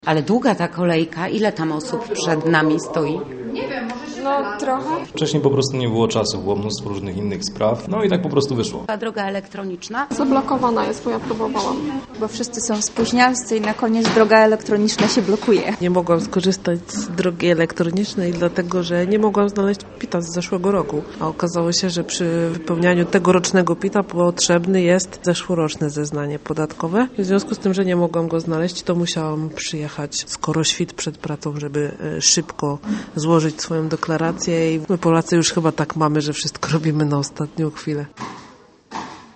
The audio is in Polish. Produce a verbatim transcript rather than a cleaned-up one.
Ale długa ta kolejka, ile tam osób przed nami stoi? Nie wiem, może się No trochę. Wcześniej po prostu nie było czasu, było mnóstwo różnych innych spraw, no i tak po prostu wyszło. Ta droga elektroniczna? Zablokowana jest, bo ja próbowałam. Bo wszyscy są spóźnialscy i na koniec droga elektroniczna się blokuje. Nie mogłam skorzystać z drogi elektronicznej, dlatego że nie mogłam znaleźć PIT-a z zeszłego roku. A okazało się, że przy wypełnianiu tegorocznego PIT-a potrzebny jest zeszłoroczne zeznanie podatkowe. W związku z tym, że nie mogłam go znaleźć, to musiałam przyjechać skoro świt przed pracą, żeby szybko złożyć swoją deklarację i my Polacy już chyba tak mamy, że wszystko robimy na ostatnią chwilę.